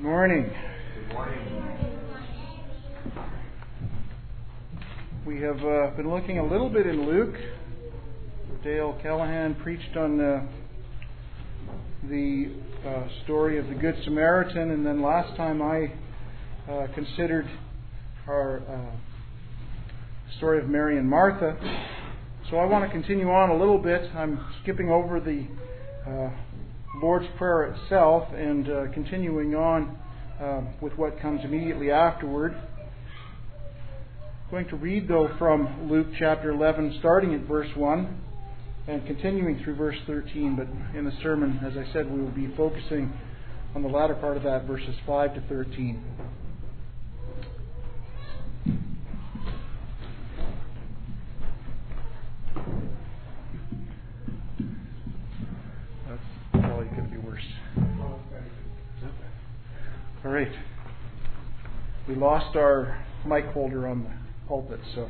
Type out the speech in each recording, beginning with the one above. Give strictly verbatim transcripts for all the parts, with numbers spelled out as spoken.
Morning. Good morning. We have uh, been looking a little bit in Luke. Dale Callahan preached on uh, the uh, story of the Good Samaritan, and then last time I uh, considered our uh, story of Mary and Martha. So I want to continue on a little bit. I'm skipping over the uh, Lord's Prayer itself and uh, continuing on uh, with what comes immediately afterward. I'm going to read, though, from Luke chapter eleven, starting at verse one and continuing through verse thirteen. But in the sermon, as I said, we will be focusing on the latter part of that, verses five to thirteen. That's probably going to be worse. All right. We lost our mic holder on the pulpit, so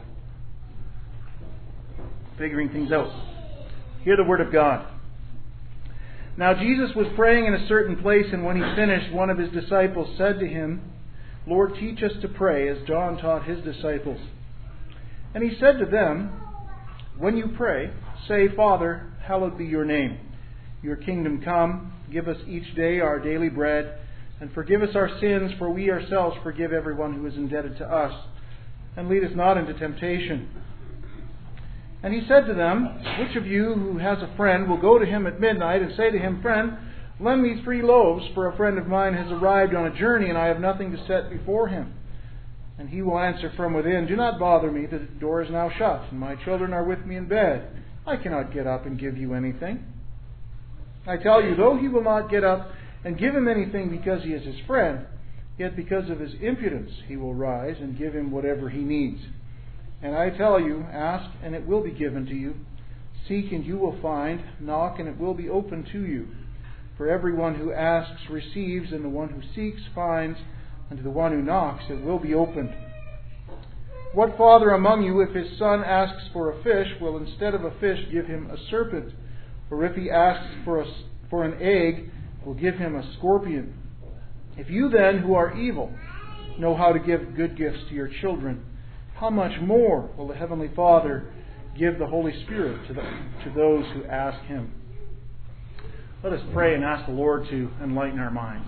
figuring things out. Hear the word of God. Now Jesus was praying in a certain place, and when he finished, one of his disciples said to him, "Lord, teach us to pray, as John taught his disciples." And he said to them, "When you pray, say, Father, hallowed be your name. Your kingdom come. Give us each day our daily bread, and forgive us our sins, for we ourselves forgive everyone who is indebted to us. And lead us not into temptation." And he said to them, "Which of you who has a friend will go to him at midnight and say to him, 'Friend, lend me three loaves, for a friend of mine has arrived on a journey, and I have nothing to set before him?' And he will answer from within, 'Do not bother me, the door is now shut, and my children are with me in bed. I cannot get up and give you anything.' I tell you, though he will not get up and give him anything because he is his friend, yet because of his impudence he will rise and give him whatever he needs. And I tell you, ask and it will be given to you. Seek and you will find. Knock and it will be opened to you. For everyone who asks receives, and the one who seeks finds, and to the one who knocks it will be opened. What father among you, if his son asks for a fish, will instead of a fish give him a serpent? Or if he asks for a, for an egg, will give him a scorpion? If you then, who are evil, know how to give good gifts to your children, how much more will the Heavenly Father give the Holy Spirit to, the, to those who ask Him?" Let us pray and ask the Lord to enlighten our minds.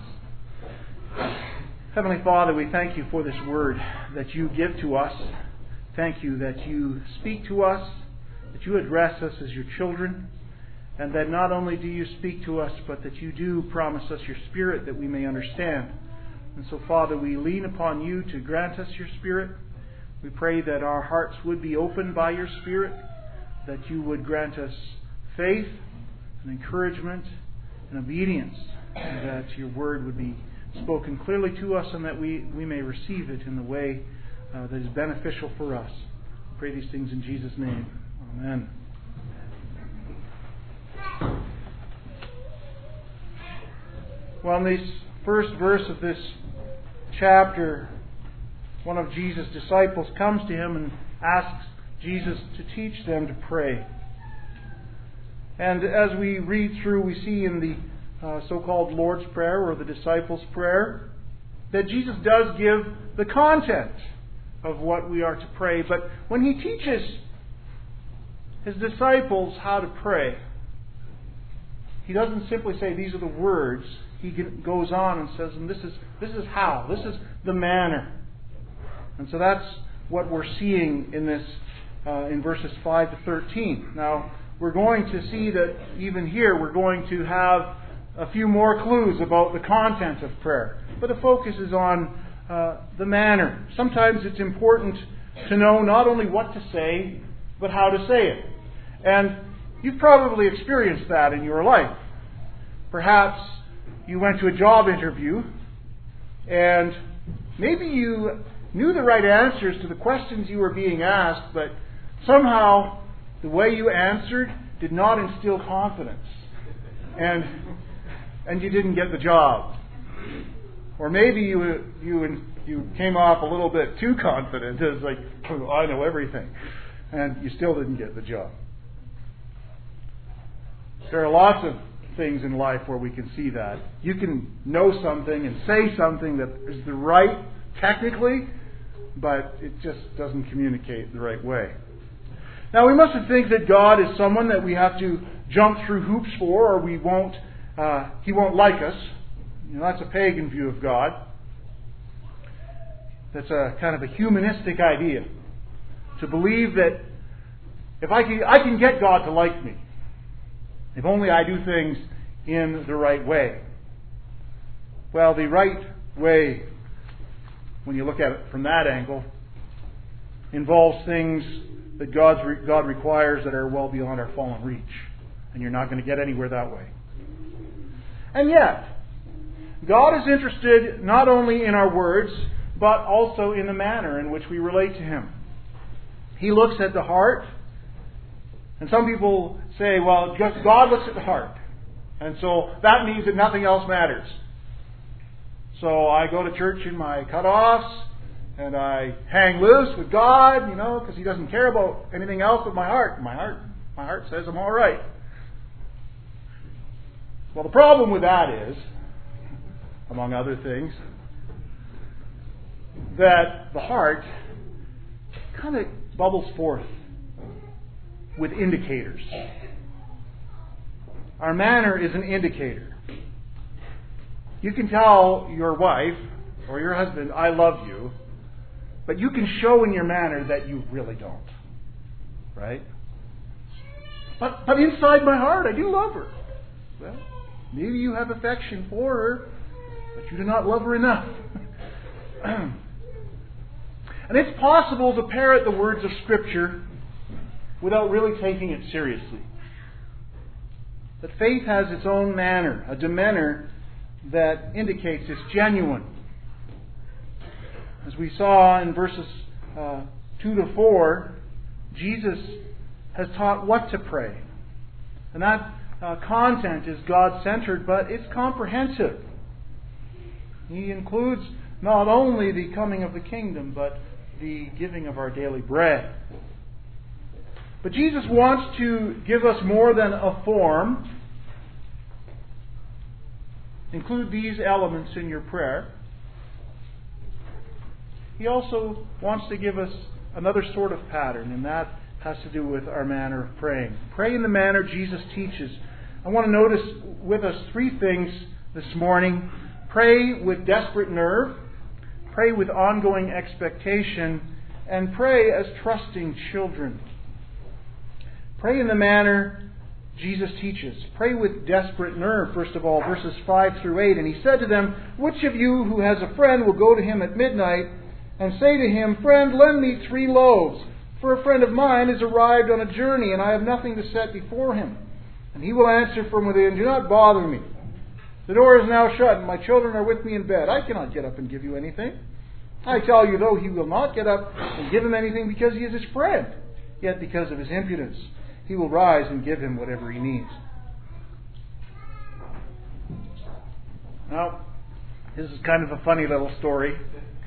Heavenly Father, we thank you for this word that you give to us. Thank you that you speak to us, that you address us as your children, and that not only do you speak to us, but that you do promise us your Spirit that we may understand. And so, Father, we lean upon you to grant us your Spirit. We pray that our hearts would be opened by your Spirit, that you would grant us faith and encouragement and obedience, and that your word would be spoken clearly to us, and that we, we may receive it in the way uh, that is beneficial for us. I pray these things in Jesus' name. Amen. Well, in this first verse of this chapter, one of Jesus' disciples comes to him and asks Jesus to teach them to pray. And as we read through, we see in the uh, so-called Lord's Prayer, or the disciples' prayer, that Jesus does give the content of what we are to pray. But when he teaches his disciples how to pray, he doesn't simply say, "These are the words." He goes on and says, and this is this is how, this is the manner. And so that's what we're seeing in this, uh, in verses five to thirteen. Now, we're going to see that even here we're going to have a few more clues about the content of prayer. But the focus is on uh, the manner. Sometimes it's important to know not only what to say, but how to say it. And you've probably experienced that in your life. Perhaps you went to a job interview and maybe you knew the right answers to the questions you were being asked, but somehow the way you answered did not instill confidence, and and you didn't get the job. Or maybe you you you came off a little bit too confident, as like, oh, I know everything, and you still didn't get the job. There are lots of things in life where we can see that. You can know something and say something that is the right technically, but it just doesn't communicate the right way. Now, we mustn't think that God is someone that we have to jump through hoops for, or we won't, uh, He won't like us. You know, that's a pagan view of God. That's a kind of a humanistic idea. To believe that if I can, I can get God to like me, if only I do things in the right way. Well, the right way, when you look at it from that angle, involves things that God's, God requires that are well beyond our fallen reach. And you're not going to get anywhere that way. And yet, God is interested not only in our words, but also in the manner in which we relate to Him. He looks at the heart. And some people say, well, just God looks at the heart. And so that means that nothing else matters. So I go to church in my cutoffs, and I hang loose with God, you know, because He doesn't care about anything else but my heart. My heart, my heart says I'm all right. Well, the problem with that is, among other things, that the heart kind of bubbles forth with indicators. Our manner is an indicator. You can tell your wife or your husband, I love you, but you can show in your manner that you really don't. Right? But, but inside my heart, I do love her. Well, maybe you have affection for her, but you do not love her enough. And it's possible to parrot the words of Scripture without really taking it seriously. But faith has its own manner, a demeanor that indicates it's genuine. As we saw in verses uh, two to four, Jesus has taught what to pray. And that uh, content is God-centered, but it's comprehensive. He includes not only the coming of the kingdom, but the giving of our daily bread. But Jesus wants to give us more than a form. Include these elements in your prayer. He also wants to give us another sort of pattern, and that has to do with our manner of praying. Pray in the manner Jesus teaches. I want to notice with us three things this morning. Pray with desperate nerve, pray with ongoing expectation, and pray as trusting children. Pray in the manner Jesus teaches. Pray with desperate nerve, first of all, verses five through eight. And He said to them, which of you who has a friend will go to him at midnight and say to him, friend, lend me three loaves, for a friend of mine has arrived on a journey, and I have nothing to set before him. And he will answer from within, do not bother me. The door is now shut, and my children are with me in bed. I cannot get up and give you anything. I tell you, though, he will not get up and give him anything because he is his friend. Yet because of his impudence, he will rise and give him whatever he needs. Now, this is kind of a funny little story.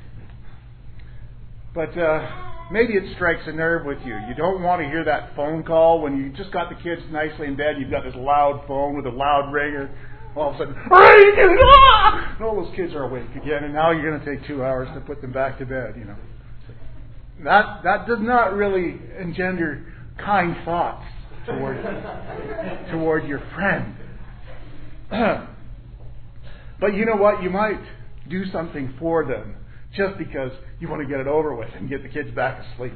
But uh, maybe it strikes a nerve with you. You don't want to hear that phone call when you just got the kids nicely in bed. You've got this loud phone with a loud ringer. All of a sudden, and all those kids are awake again, and now you're going to take two hours to put them back to bed. You know, that that does not really engender kind thoughts toward toward your friend. But you know what? You might do something for them just because you want to get it over with and get the kids back asleep.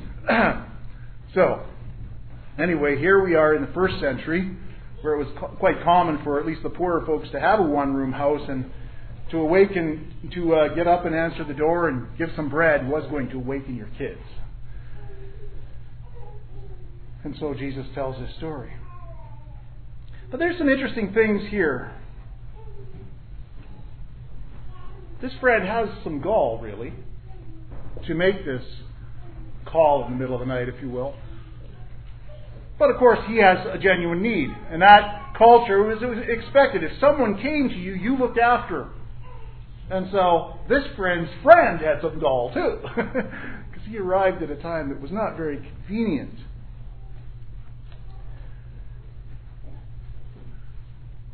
So, anyway, here we are in the first century, where it was co- quite common for at least the poorer folks to have a one-room house, and to awaken, to uh, get up and answer the door and give some bread was going to awaken your kids. And so Jesus tells this story. But there's some interesting things here. This friend has some gall, really, to make this call in the middle of the night, if you will. But of course, he has a genuine need. And that culture was, was expected. If someone came to you, you looked after him. And so this friend's friend had some gall too. Because he arrived at a time that was not very convenient.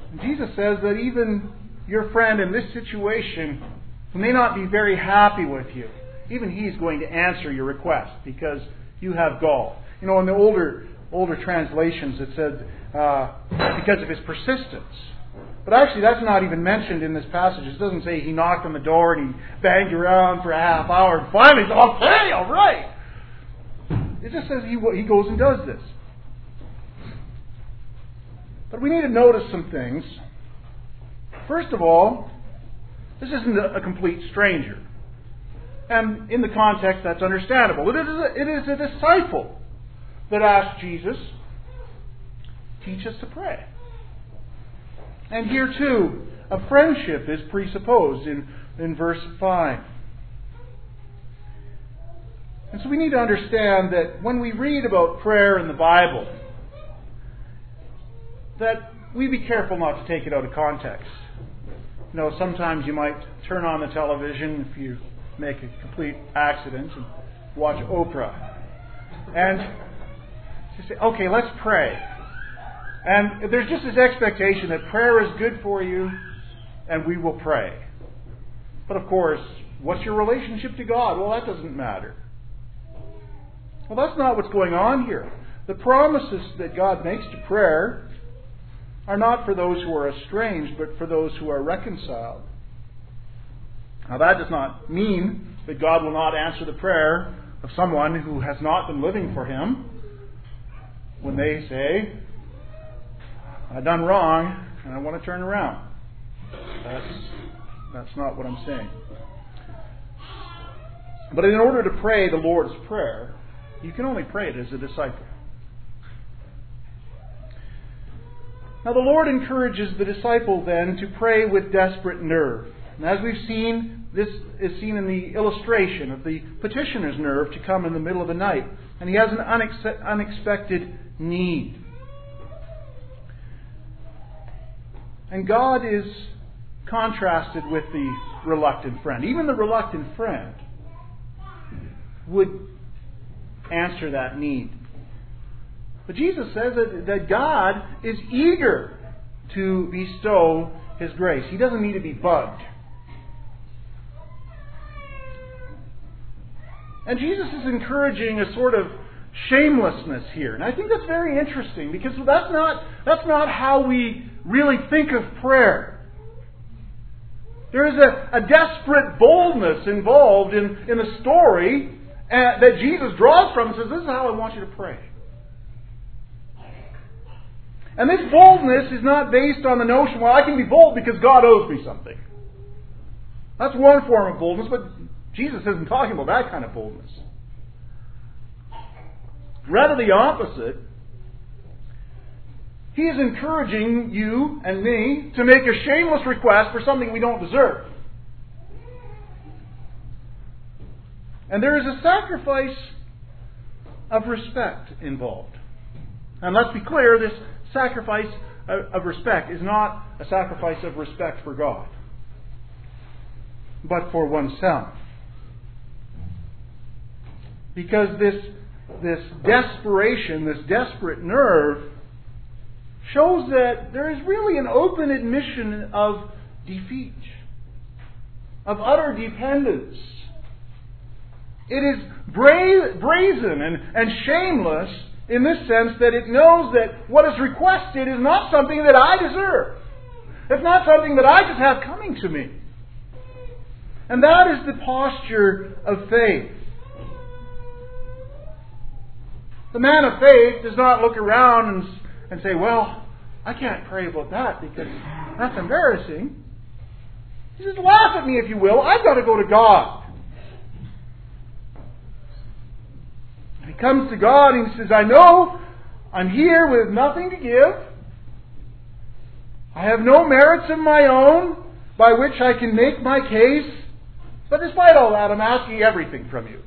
Jesus says that even your friend in this situation, who may not be very happy with you, even he's going to answer your request because you have gall. You know, in the older older translations it said uh, because of his persistence. But actually that's not even mentioned in this passage. It doesn't say he knocked on the door and he banged around for a half hour and finally said, okay, all right. It just says he, he goes and does this. But we need to notice some things. First of all, this isn't a, a complete stranger. And in the context, that's understandable. It is, a, it is a disciple that asked Jesus, teach us to pray. And here too, a friendship is presupposed in, in verse five. And so we need to understand that when we read about prayer in the Bible, that we be careful not to take it out of context. You know, sometimes you might turn on the television if you make a complete accident and watch Oprah. And you say, okay, let's pray. And there's just this expectation that prayer is good for you and we will pray. But of course, what's your relationship to God? Well, that doesn't matter. Well, that's not what's going on here. The promises that God makes to prayer are not for those who are estranged, but for those who are reconciled. Now that does not mean that God will not answer the prayer of someone who has not been living for Him when they say, I've done wrong and I want to turn around. That's, that's not what I'm saying. But in order to pray the Lord's Prayer, you can only pray it as a disciple. Now the Lord encourages the disciple then to pray with desperate nerve. And as we've seen, this is seen in the illustration of the petitioner's nerve to come in the middle of the night. And he has an unex- unexpected need. And God is contrasted with the reluctant friend. Even the reluctant friend would answer that need. But Jesus says that, that God is eager to bestow His grace. He doesn't need to be bugged. And Jesus is encouraging a sort of shamelessness here. And I think that's very interesting because that's not, that's not how we really think of prayer. There is a, a desperate boldness involved in, in the story uh, that Jesus draws from and says, this is how I want you to pray. And this boldness is not based on the notion, well, I can be bold because God owes me something. That's one form of boldness, but Jesus isn't talking about that kind of boldness. Rather the opposite. He is encouraging you and me to make a shameless request for something we don't deserve. And there is a sacrifice of respect involved. And let's be clear, this sacrifice of respect is not a sacrifice of respect for God, but for oneself. Because this, this desperation, this desperate nerve, shows that there is really an open admission of defeat, of utter dependence. It is bra- brazen and, and shameless in this sense that it knows that what is requested is not something that I deserve. It's not something that I just have coming to me. And that is the posture of faith. The man of faith does not look around and, and say, well, I can't pray about that because that's embarrassing. He says, laugh at me if you will. I've got to go to God. He comes to God and he says, I know I'm here with nothing to give. I have no merits of my own by which I can make my case. But despite all that, I'm asking everything from you.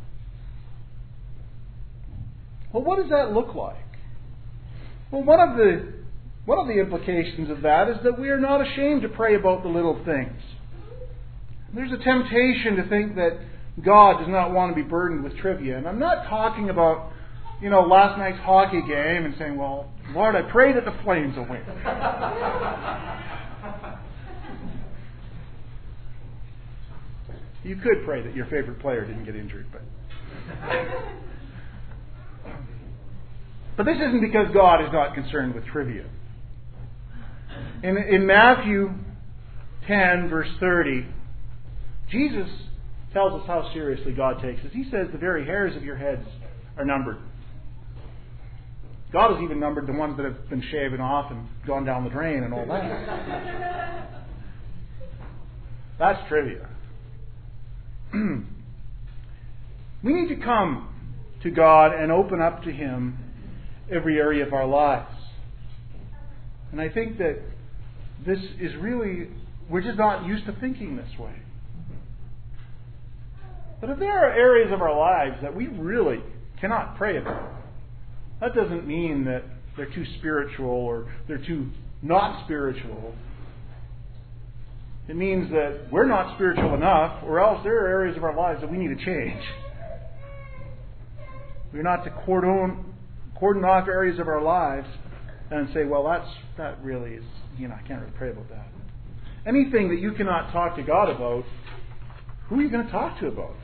Well, what does that look like? Well, one of the one of the implications of that is that we are not ashamed to pray about the little things. There's a temptation to think that God does not want to be burdened with trivia. And I'm not talking about you know, last night's hockey game and saying, well, Lord, I pray that the Flames will win. You could pray that your favorite player didn't get injured, but but this isn't because God is not concerned with trivia. In, in Matthew ten, verse thirty, Jesus tells us how seriously God takes us. He says the very hairs of your heads are numbered. God has even numbered the ones that have been shaven off and gone down the drain and all that. That's trivia. We need to come to God and open up to Him every area of our lives. And I think that this is really, we're just not used to thinking this way. But if there are areas of our lives that we really cannot pray about, that doesn't mean that they're too spiritual or they're too not spiritual. It means that we're not spiritual enough, or else there are areas of our lives that we need to change. We're not to cordon, cordon off areas of our lives and say, well, that's that really is, you know, I can't really pray about that. Anything that you cannot talk to God about, who are you going to talk to about?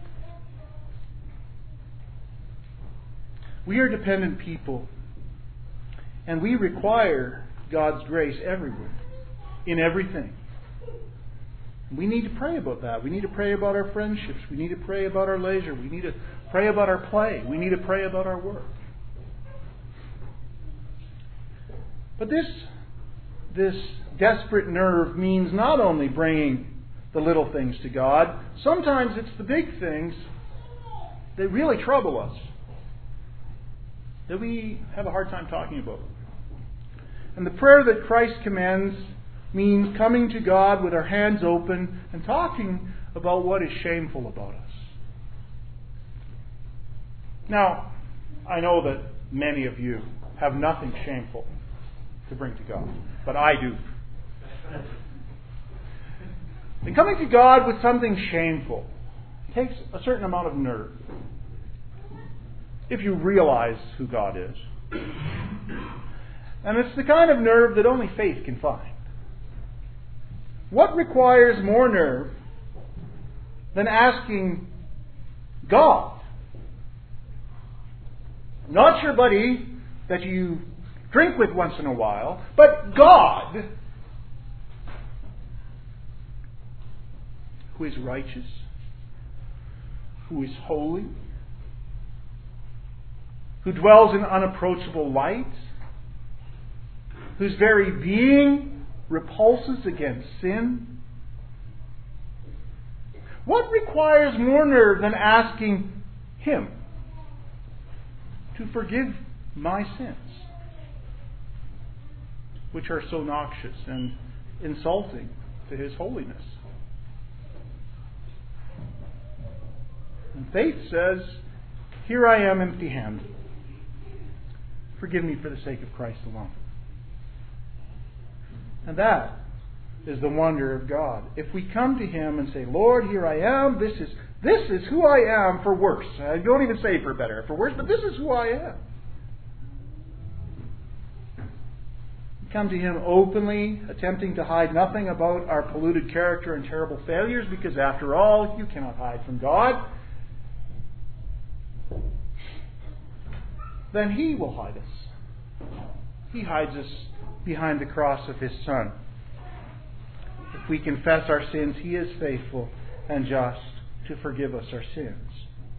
We are dependent people, and we require God's grace everywhere, in everything. We need to pray about that. We need to pray about our friendships. We need to pray about our leisure. We need to pray about our play. We need to pray about our work. But this, this desperate nerve means not only bringing the little things to God. Sometimes it's the big things that really trouble us, that we have a hard time talking about. And the prayer that Christ commends means coming to God with our hands open and talking about what is shameful about us. Now, I know that many of you have nothing shameful to bring to God, but I do. And coming to God with something shameful takes a certain amount of nerve, if you realize who God is. And it's the kind of nerve that only faith can find. What requires more nerve than asking God, not your buddy that you drink with once in a while, but God, who is righteous, who is holy, who dwells in unapproachable light, whose very being repulses against sin? What requires more nerve than asking Him to forgive my sins, which are so noxious and insulting to His holiness? And faith says, here I am empty-handed. Forgive me for the sake of Christ alone. And that is the wonder of God. If we come to Him and say, Lord, here I am, this is this is who I am for worse. I don't even say for better, for worse, but this is who I am. We come to Him openly, attempting to hide nothing about our polluted character and terrible failures, because after all, you cannot hide from God. Then He will hide us. He hides us behind the cross of His Son. If we confess our sins, He is faithful and just to forgive us our sins.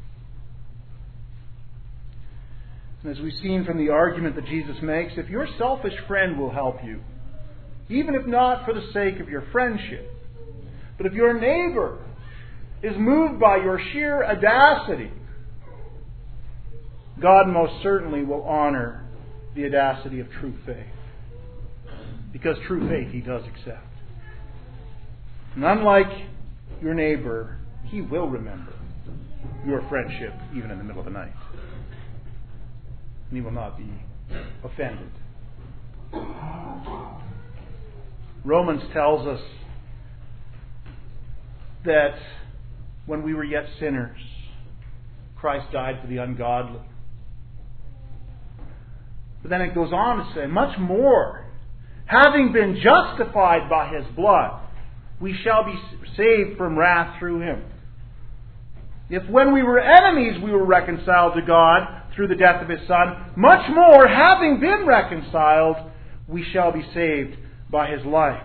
And as we've seen from the argument that Jesus makes, if your selfish friend will help you, even if not for the sake of your friendship, but if your neighbor is moved by your sheer audacity, God most certainly will honor the audacity of true faith. Because true faith He does accept. And unlike your neighbor, He will remember your friendship even in the middle of the night. And He will not be offended. Romans tells us that when we were yet sinners, Christ died for the ungodly. But then it goes on to say, much more, having been justified by His blood, we shall be saved from wrath through Him. If when we were enemies we were reconciled to God through the death of His Son, much more, having been reconciled, we shall be saved by His life.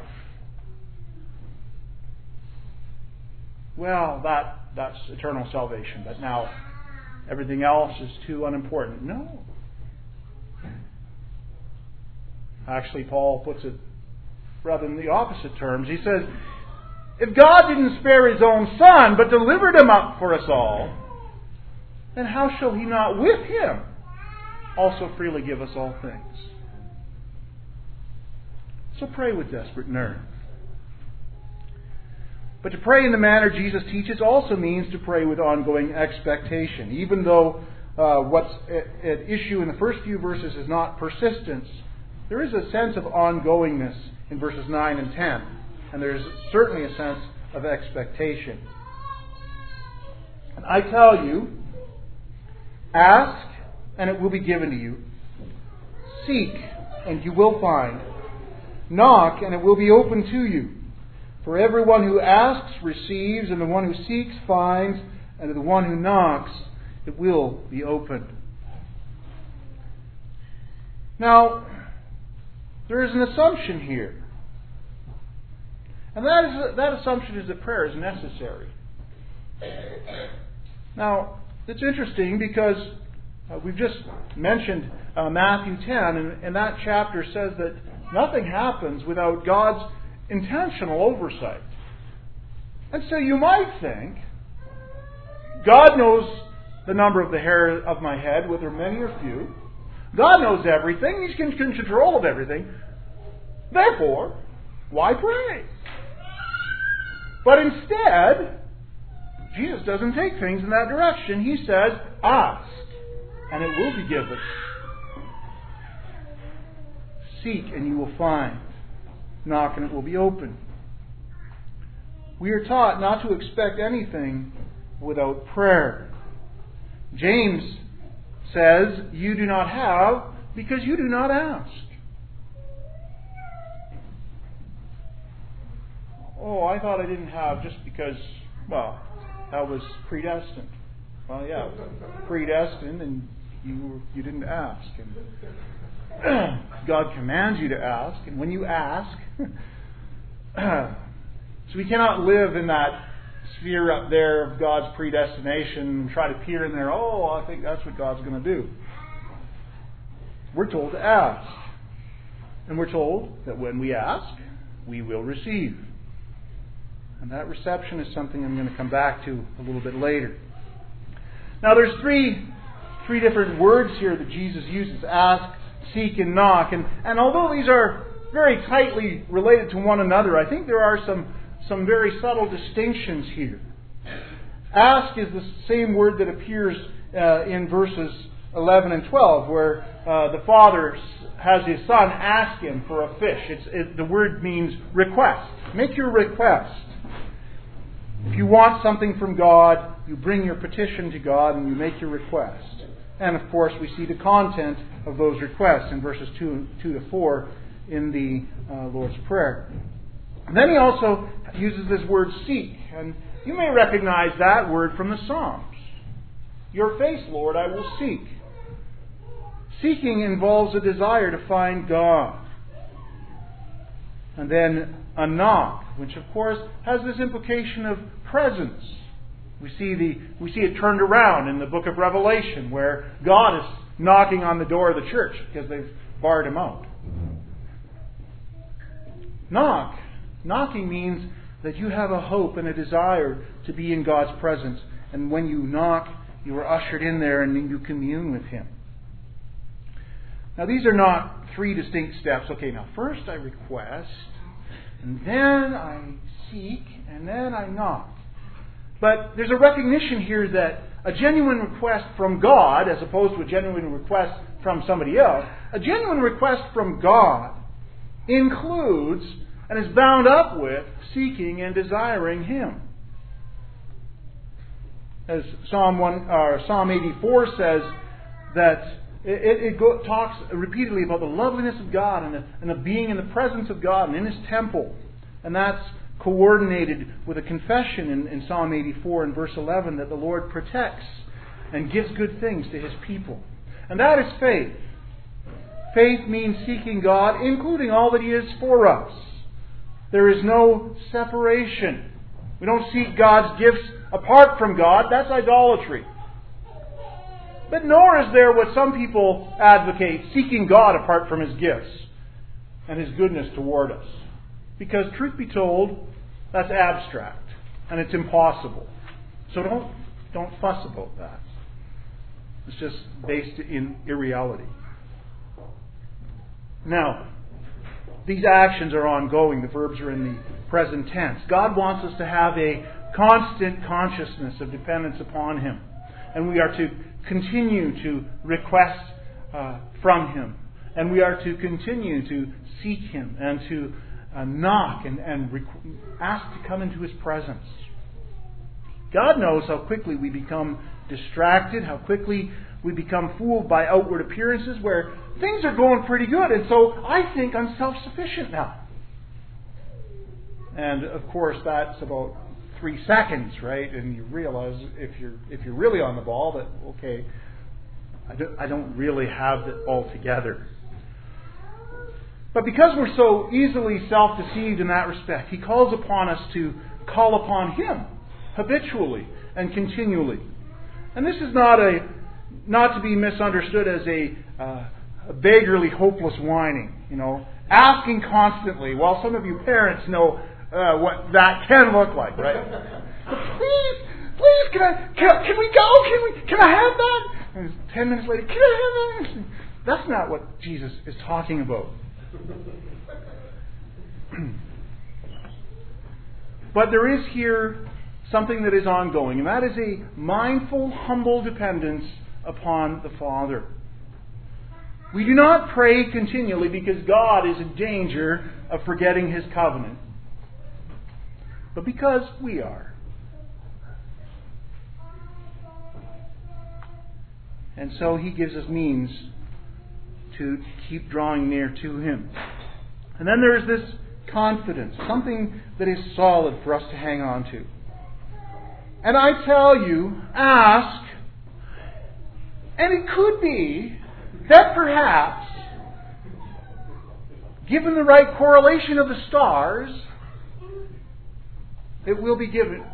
Well, that that's eternal salvation, but now everything else is too unimportant. No. Actually, Paul puts it rather in the opposite terms. He says, if God didn't spare His own Son, but delivered Him up for us all, then how shall He not with Him also freely give us all things? So pray with desperate nerve. But to pray in the manner Jesus teaches also means to pray with ongoing expectation. Even though uh, what's at, at issue in the first few verses is not persistence, there is a sense of ongoingness in verses nine and ten. And there's certainly a sense of expectation. And I tell you, ask and it will be given to you. Seek and you will find. Knock and it will be open to you. For everyone who asks receives, and the one who seeks finds, and to the one who knocks it will be opened. Now, there is an assumption here. And that is that assumption is that prayer is necessary. Now, it's interesting because uh, we've just mentioned uh, Matthew ten, and, and that chapter says that nothing happens without God's intentional oversight. And so you might think, God knows the number of the hair of my head, whether many or few. God knows everything. He's in control of everything. Therefore, why pray? But instead, Jesus doesn't take things in that direction. He says, ask, and it will be given. Seek, and you will find. Knock, and it will be open. We are taught not to expect anything without prayer. James says, you do not have because you do not ask. Oh, I thought I didn't have just because, well, that was predestined. Well, yeah, predestined, and you you didn't ask. And God commands you to ask, and when you ask, so we cannot live in that sphere up there of God's predestination and try to peer in there, oh, I think that's what God's going to do. We're told to ask. And we're told that when we ask, we will receive. And that reception is something I'm going to come back to a little bit later. Now there's three three different words here that Jesus uses: ask, seek, and knock. And, and although these are very tightly related to one another, I think there are some, some very subtle distinctions here. Ask is the same word that appears uh, in verses eleven and twelve, where uh, the father has his son ask him for a fish. It's, it, the word means request. Make your request. If you want something from God, you bring your petition to God and you make your request. And of course, we see the content of those requests in verses two, two to four in the uh, Lord's Prayer. And then he also uses this word seek. And you may recognize that word from the Psalms. Your face, Lord, I will seek. Seeking involves a desire to find God. And then a knock, which of course has this implication of presence. We see the we see it turned around in the book of Revelation, where God is knocking on the door of the church because they've barred him out. Knock. Knocking means that you have a hope and a desire to be in God's presence. And when you knock, you are ushered in there and you commune with Him. Now these are not three distinct steps. Okay, now first I request, and then I seek, and then I knock. But there's a recognition here that a genuine request from God, as opposed to a genuine request from somebody else, a genuine request from God includes and is bound up with seeking and desiring Him. As Psalm one, or Psalm eighty-four says, that It, it, it go, talks repeatedly about the loveliness of God and the, and the being in the presence of God and in His temple. And that's coordinated with a confession in, in Psalm eighty-four and verse eleven that the Lord protects and gives good things to His people. And that is faith. Faith means seeking God, including all that He is for us. There is no separation. We don't seek God's gifts apart from God. That's idolatry. But nor is there what some people advocate, seeking God apart from His gifts and His goodness toward us. Because truth be told, that's abstract and it's impossible. So don't, don't fuss about that. It's just based in irreality. Now, these actions are ongoing. The verbs are in the present tense. God wants us to have a constant consciousness of dependence upon Him. And we are to continue to request uh, from Him. And we are to continue to seek Him and to uh, knock and, and requ- ask to come into His presence. God knows how quickly we become distracted, how quickly we become fooled by outward appearances where things are going pretty good, and so I think I'm self-sufficient now. And of course that's about three seconds, right? And you realize if you're if you're really on the ball that, okay, I don't, I don't really have it all together. But because we're so easily self-deceived in that respect, He calls upon us to call upon Him habitually and continually. And this is not a not to be misunderstood as a, uh, a beggarly, hopeless whining. You know, asking constantly. Well, some of you parents know uh, what that can look like, right? please, please, can I? Can, can we go? Can we? Can I have that? And ten minutes later, can I have that? That's not what Jesus is talking about. But there is here something that is ongoing, and that is a mindful, humble dependence upon the Father. We do not pray continually because God is in danger of forgetting His covenant, but because we are. And so He gives us means to keep drawing near to Him. And then there is this confidence, something that is solid for us to hang on to. And I tell you, ask, and it could be that perhaps, given the right correlation of the stars, it will be given.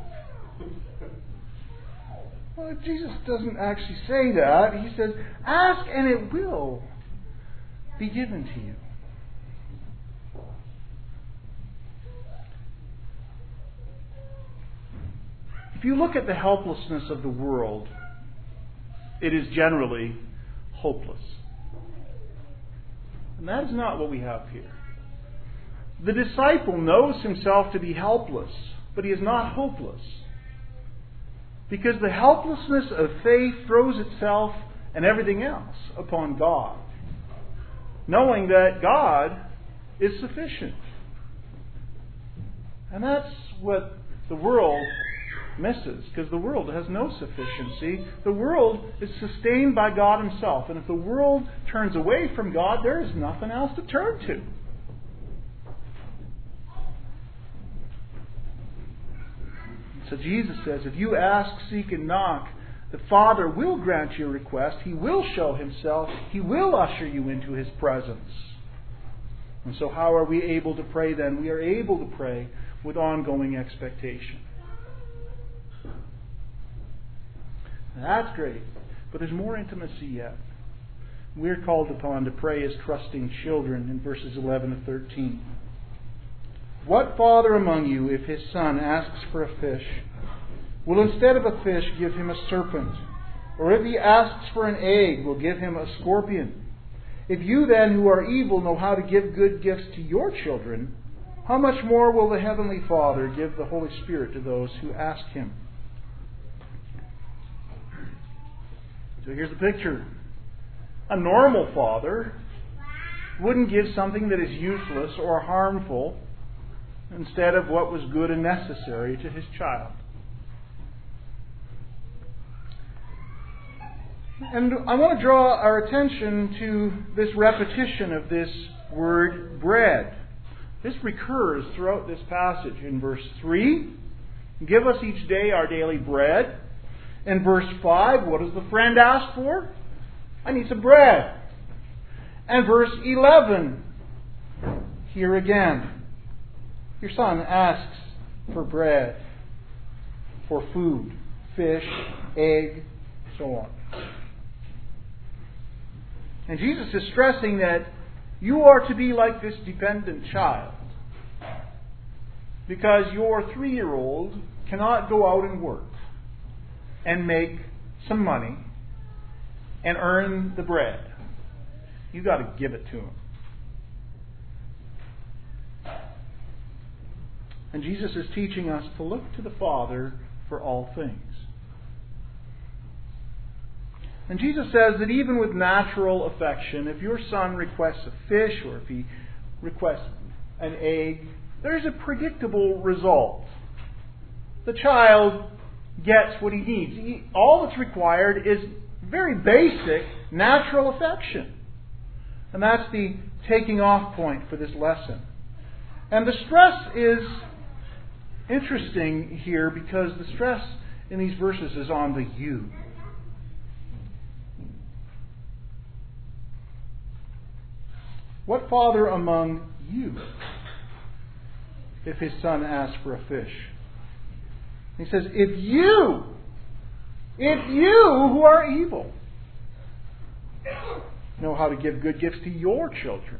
Well, Jesus doesn't actually say that. He says, ask and it will be given to you. If you look at the helplessness of the world, it is generally hopeless. And that is not what we have here. The disciple knows himself to be helpless, but he is not hopeless. Because the helplessness of faith throws itself and everything else upon God, knowing that God is sufficient. And that's what the world misses, because the world has no sufficiency. The world is sustained by God Himself. And if the world turns away from God, there is nothing else to turn to. So Jesus says, if you ask, seek, and knock, the Father will grant your request. He will show Himself. He will usher you into His presence. And so how are we able to pray then? We are able to pray with ongoing expectation. That's great. But there's more intimacy yet. We're called upon to pray as trusting children in verses eleven to thirteen. What father among you, if his son asks for a fish, will instead of a fish give him a serpent? Or if he asks for an egg, will give him a scorpion? If you then, who are evil, know how to give good gifts to your children, how much more will the Heavenly Father give the Holy Spirit to those who ask Him? So here's the picture. A normal father wouldn't give something that is useless or harmful instead of what was good and necessary to his child. And I want to draw our attention to this repetition of this word bread. This recurs throughout this passage. In verse three, give us each day our daily bread. In verse five, what does the friend ask for? I need some bread. And verse eleven, here again, your son asks for bread, for food, fish, egg, so on. And Jesus is stressing that you are to be like this dependent child, because your three-year-old cannot go out and work and make some money and earn the bread. You've got to give it to him. And Jesus is teaching us to look to the Father for all things. And Jesus says that even with natural affection, if your son requests a fish or if he requests an egg, there's a predictable result. The child gets what he needs. He, all that's required is very basic natural affection. And that's the taking off point for this lesson. And the stress is interesting here because the stress in these verses is on the you. What father among you, if his son asks for a fish? He says, if you, if you who are evil, know how to give good gifts to your children.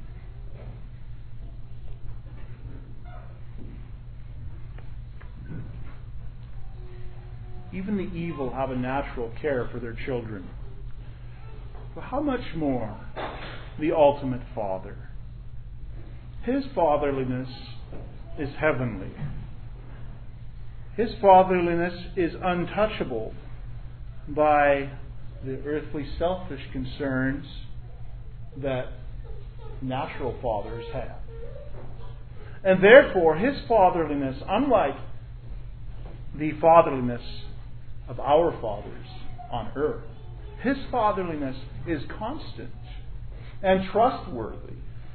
Even the evil have a natural care for their children. But how much more the ultimate Father? His fatherliness is heavenly. His fatherliness is untouchable by the earthly selfish concerns that natural fathers have. And therefore, His fatherliness, unlike the fatherliness of our fathers on earth, His fatherliness is constant and trustworthy.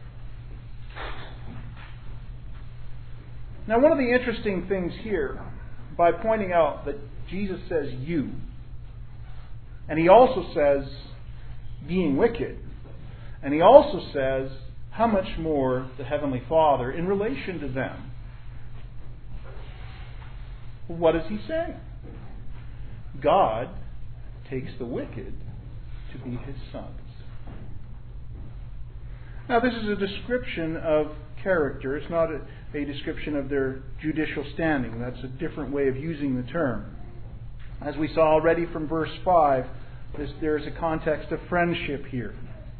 Now, one of the interesting things here, by pointing out that Jesus says you, and He also says being wicked, and He also says how much more the Heavenly Father in relation to them. What is He saying? God takes the wicked to be His sons. Now, this is a description of character. It's not a, a description of their judicial standing. That's a different way of using the term. As we saw already from verse five, this, there is a context of friendship here.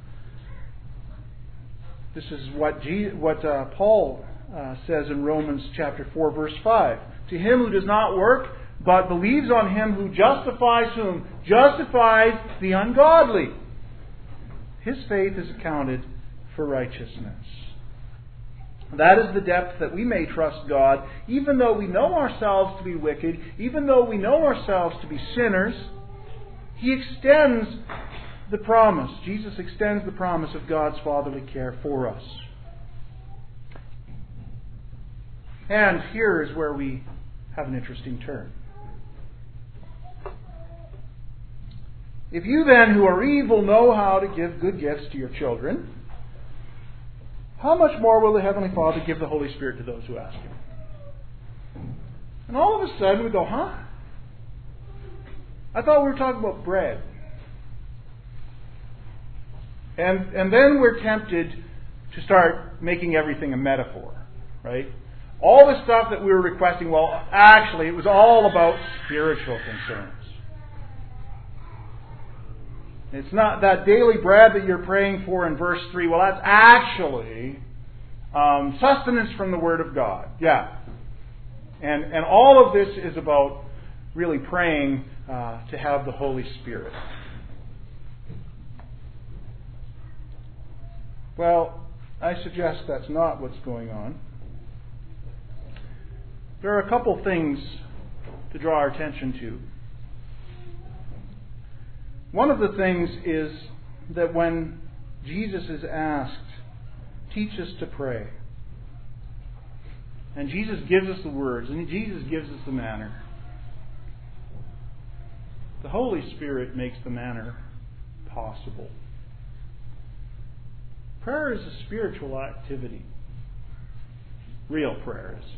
This is what, G, what uh, Paul uh, says in Romans chapter four, verse five. To him who does not work, but believes on Him who justifies whom? Justifies the ungodly. His faith is accounted for righteousness. That is the depth that we may trust God, even though we know ourselves to be wicked, even though we know ourselves to be sinners. He extends the promise. Jesus extends the promise of God's fatherly care for us. And here is where we have an interesting turn. If you then, who are evil, know how to give good gifts to your children, how much more will the Heavenly Father give the Holy Spirit to those who ask Him? And all of a sudden we go, huh? I thought we were talking about bread. And, and then we're tempted to start making everything a metaphor, right? All the stuff that we were requesting, well, actually, it was all about spiritual concerns. It's not that daily bread that you're praying for in verse three. Well, that's actually um, sustenance from the Word of God. Yeah. And, and all of this is about really praying uh, to have the Holy Spirit. Well, I suggest that's not what's going on. There are a couple things to draw our attention to. One of the things is that when Jesus is asked, teach us to pray, and Jesus gives us the words, and Jesus gives us the manner, the Holy Spirit makes the manner possible. Prayer is a spiritual activity. Real prayer is.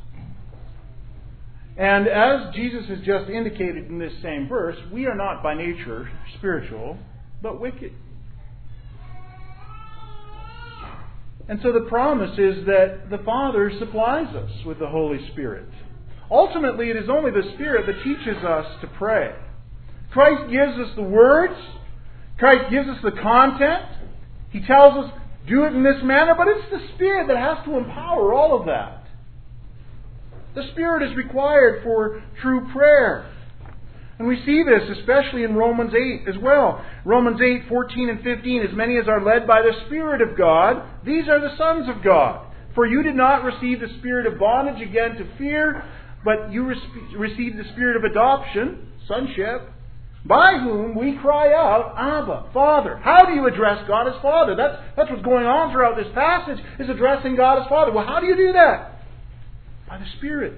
And as Jesus has just indicated in this same verse, we are not by nature spiritual, but wicked. And so the promise is that the Father supplies us with the Holy Spirit. Ultimately, it is only the Spirit that teaches us to pray. Christ gives us the words. Christ gives us the content. He tells us, do it in this manner, but it's the Spirit that has to empower all of that. The Spirit is required for true prayer. And we see this especially in Romans eight as well. Romans eight, fourteen and fifteen, as many as are led by the Spirit of God, these are the sons of God. For you did not receive the spirit of bondage again to fear, but you received the spirit of adoption, sonship, by whom we cry out, Abba, Father. How do you address God as Father? That's, that's what's going on throughout this passage, is addressing God as Father. Well, how do you do that? By the Spirit.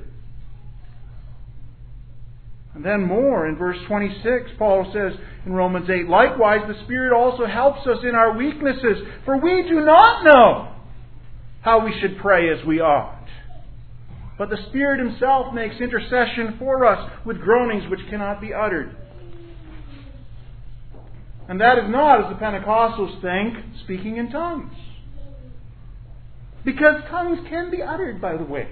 And then more, in verse twenty-six, Paul says in Romans eight, likewise the Spirit also helps us in our weaknesses, for we do not know how we should pray as we ought. But the Spirit Himself makes intercession for us with groanings which cannot be uttered. And that is not, as the Pentecostals think, speaking in tongues. Because tongues can be uttered, by the way.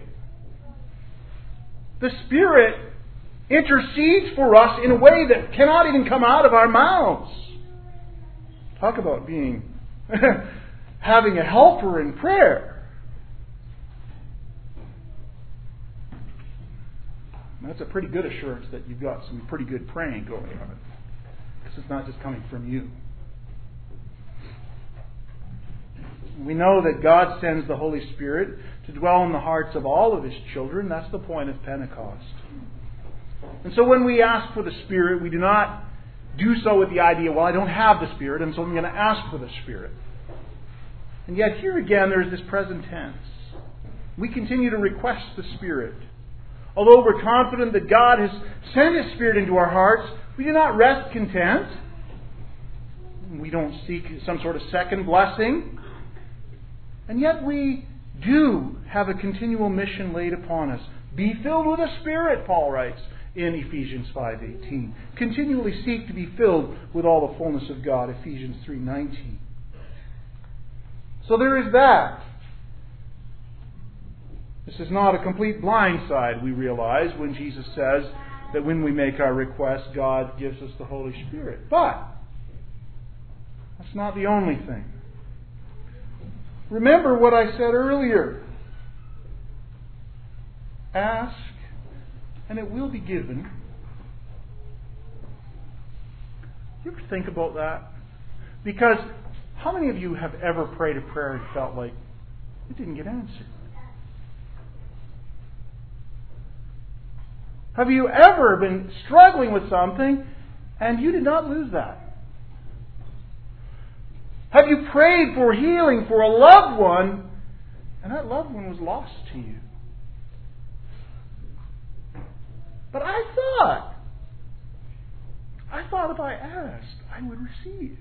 The Spirit intercedes for us in a way that cannot even come out of our mouths. Talk about being having a helper in prayer. That's a pretty good assurance that you've got some pretty good praying going on. Because it's not just coming from you. We know that God sends the Holy Spirit to dwell in the hearts of all of His children. That's the point of Pentecost. And so when we ask for the Spirit, we do not do so with the idea, well, I don't have the Spirit, and so I'm going to ask for the Spirit. And yet here again, there's this present tense. We continue to request the Spirit. Although we're confident that God has sent His Spirit into our hearts, we do not rest content. We don't seek some sort of second blessing. And yet we do have a continual mission laid upon us. Be filled with the Spirit, Paul writes in Ephesians five eighteen. Continually seek to be filled with all the fullness of God, Ephesians three nineteen. So there is that. This is not a complete blindside, we realize, when Jesus says that when we make our request, God gives us the Holy Spirit. But that's not the only thing. Remember what I said earlier. Ask, and it will be given. You ever think about that? Because how many of you have ever prayed a prayer and felt like it didn't get answered? Have you ever been struggling with something and you did not lose that? Have you prayed for healing for a loved one and that loved one was lost to you? But I thought, I thought if I asked, I would receive.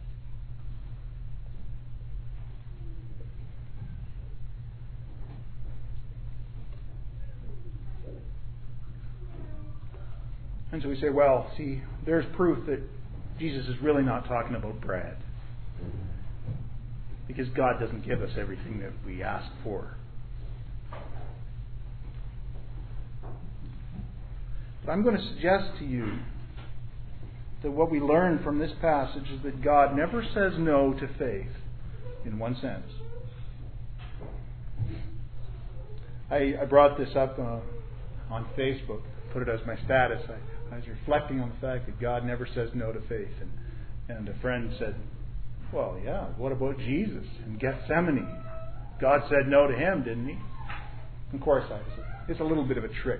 And so we say, well, see, there's proof that Jesus is really not talking about bread. Because God doesn't give us everything that we ask for. But I'm going to suggest to you that what we learn from this passage is that God never says no to faith, in one sense. I, I brought this up uh, on Facebook, put it as my status. I, I was reflecting on the fact that God never says no to faith. And, and a friend said, well, yeah, what about Jesus in Gethsemane? God said no to him, didn't He? Of course, I was, it's a little bit of a trick.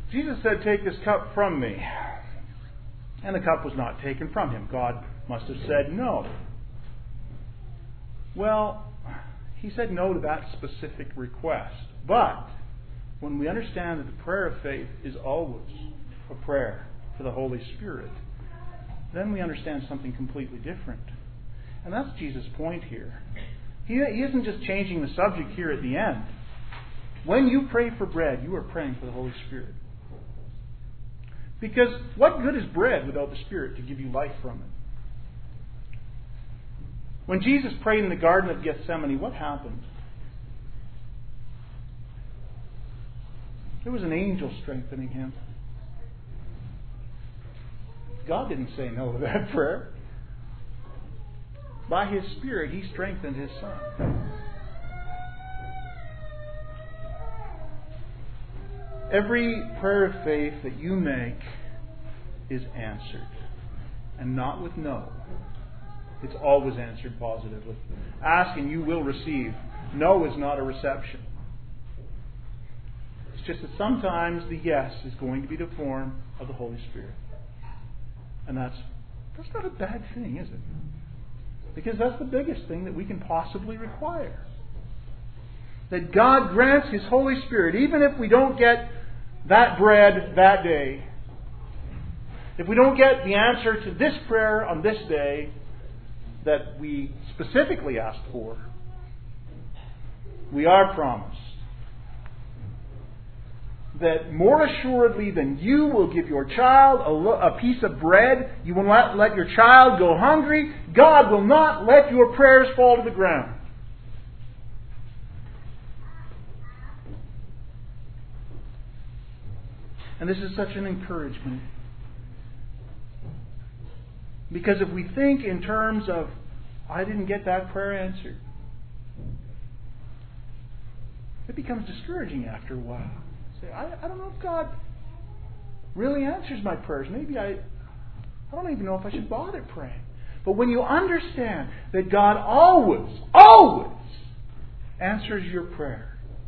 Jesus said, "Take this cup from me." And the cup was not taken from him. God must have said no. Well, he said no to that specific request. But when we understand that the prayer of faith is always a prayer for the Holy Spirit, then we understand something completely different. And that's Jesus' point here. He, he isn't just changing the subject here at the end. When you pray for bread, you are praying for the Holy Spirit. Because what good is bread without the Spirit to give you life from it? When Jesus prayed in the Garden of Gethsemane, what happened? There was an angel strengthening him. God didn't say no to that prayer. By His Spirit, He strengthened His Son. Every prayer of faith that you make is answered. And not with no. It's always answered positively. Ask and you will receive. No is not a reception. It's just that sometimes the yes is going to be the form of the Holy Spirit. And that's that's not a bad thing, is it? Because that's the biggest thing that we can possibly require. That God grants His Holy Spirit, even if we don't get that bread that day. If we don't get the answer to this prayer on this day that we specifically asked for, we are promised that more assuredly than you will give your child a, lo- a piece of bread, you will not let your child go hungry, God will not let your prayers fall to the ground. And this is such an encouragement. Because if we think in terms of, I didn't get that prayer answered, it becomes discouraging after a while. Say, I, I don't know if God really answers my prayers. Maybe I, I don't even know if I should bother praying. But when you understand that God always, always answers your prayer,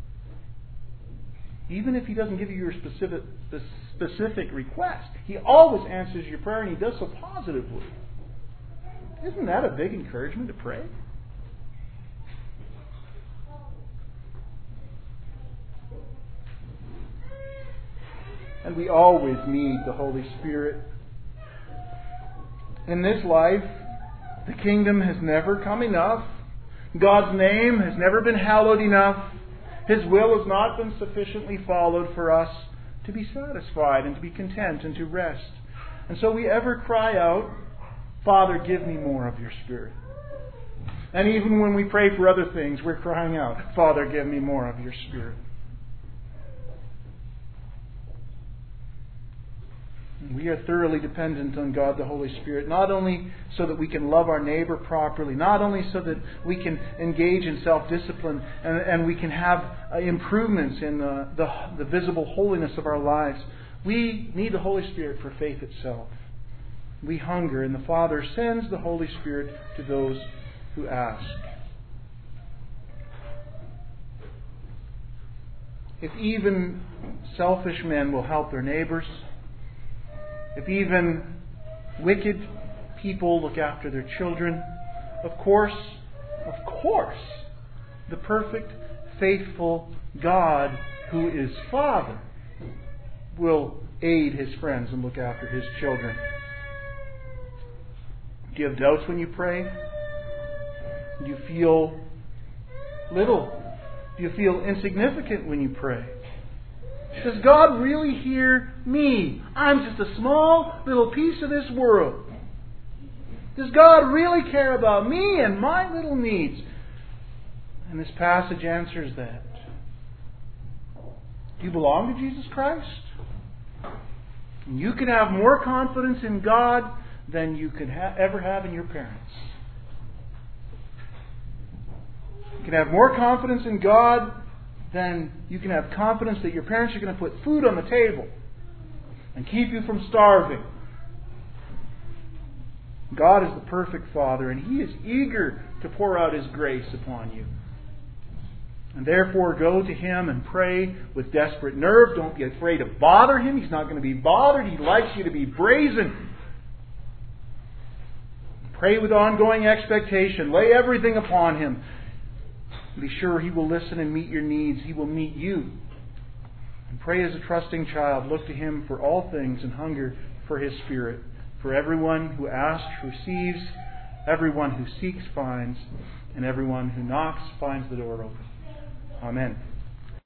even if He doesn't give you your specific specific request, He always answers your prayer, and He does so positively. Isn't that a big encouragement to pray? And we always need the Holy Spirit. In this life, the kingdom has never come enough. God's name has never been hallowed enough. His will has not been sufficiently followed for us to be satisfied and to be content and to rest. And so we ever cry out, Father, give me more of your Spirit. And even when we pray for other things, we're crying out, Father, give me more of your Spirit. We are thoroughly dependent on God the Holy Spirit, not only so that we can love our neighbor properly, not only so that we can engage in self-discipline and, and we can have uh, improvements in the, the, the visible holiness of our lives. We need the Holy Spirit for faith itself. We hunger, and the Father sends the Holy Spirit to those who ask. If even selfish men will help their neighbors, if even wicked people look after their children, of course, of course, the perfect, faithful God who is Father will aid His friends and look after His children. Do you have doubts when you pray? Do you feel little? Do you feel insignificant when you pray? Does God really hear me? I'm just a small little piece of this world. Does God really care about me and my little needs? And this passage answers that. Do you belong to Jesus Christ? You can have more confidence in God than you could ha- ever have in your parents. You can have more confidence in God then you can have confidence that your parents are going to put food on the table and keep you from starving. God is the perfect Father, and He is eager to pour out His grace upon you. And therefore go to Him and pray with desperate nerve. Don't be afraid to bother Him. He's not going to be bothered. He likes you to be brazen. Pray with ongoing expectation. Lay everything upon Him. Be sure He will listen and meet your needs. He will meet you. And pray as a trusting child. Look to Him for all things and hunger for His Spirit. For everyone who asks receives, everyone who seeks finds, and everyone who knocks finds the door open. Amen.